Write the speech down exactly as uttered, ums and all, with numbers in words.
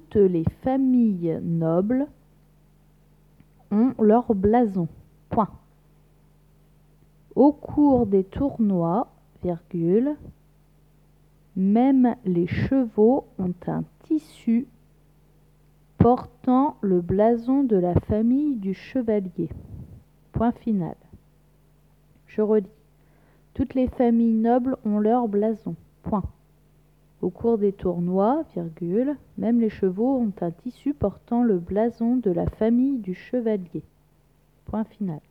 toutes les familles nobles ont leur blason. Point. Au cours des tournois, virgule, même les chevaux ont un tissu portant le blason de la famille du chevalier. Point final. Je redis. Toutes les familles nobles ont leur blason. Point. Au cours des tournois, virgule, même les chevaux ont un tissu portant le blason de la famille du chevalier. Point final.